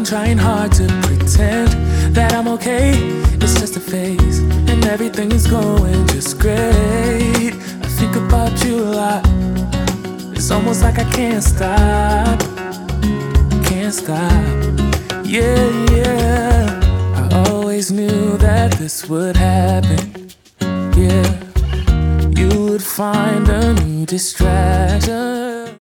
trying hard to pretend that I'm okay. It's just a phase, and everything is going just great. I think about you a lot. It's almost like I can't stop. Can't stop. Yeah, yeah. I always knew that this would happen. Yeah. You would find a new distraction.